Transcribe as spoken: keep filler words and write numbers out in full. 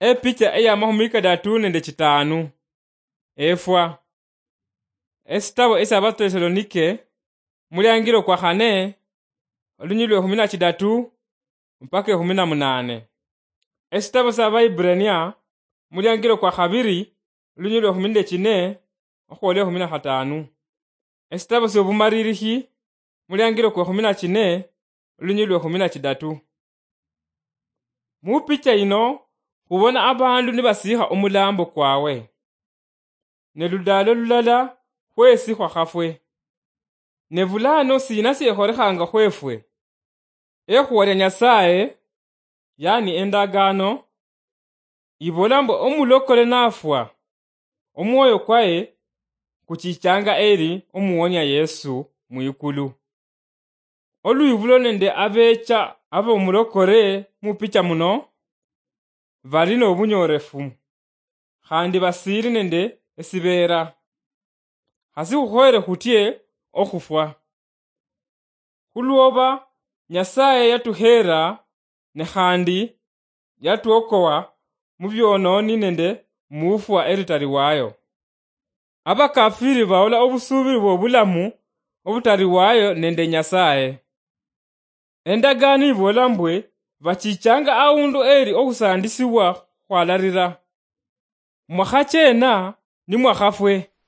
Epicha eya mahumi kadatu nende chitanu. Efwa. Esitabo esa Batesalonike mulyangiro kwa khane olunyilwe khumi na chidatu mpaka khumi na munane. Esitabo sa Baibrania mulyangiro kwa khabiri olunyilwe khumi na chine okhwole khumi na khatanu. Esitabo sa Bumaririhi mulyangiro kwa khumi na chine olunyilwe khumi na chidatu. Mupicha ino khubona abandu nibasikha omulambo kwawe. Ne ludalo lulala khwesi khwakhafwe. Ne bulano sina siekholekhanga khwefwe. Ekhuwalya Nyasaye yani endagano ibola mbo omulokole nafwa omwoyo kwaye kuchichanga eri omuwonya Yesu mwikulu. Olwibulo nende abecha abo mulokore mupicha muno bali n'obunyorefu khandi basiri nende esibera hasi khukhoere khutye okhufwa. Khulwoba Nyasaye yatukhera ne khandi yatuokowa mubyononi nende mufwa eritari wayo. Abakafiri baola obusubiri bw'obulamu obutari wayo nende Nyasaye. Endagano ibola mbwe bachichanga aundu eri okhusandisiwa khwalarira. Mwakhachena ni mwakhafwe.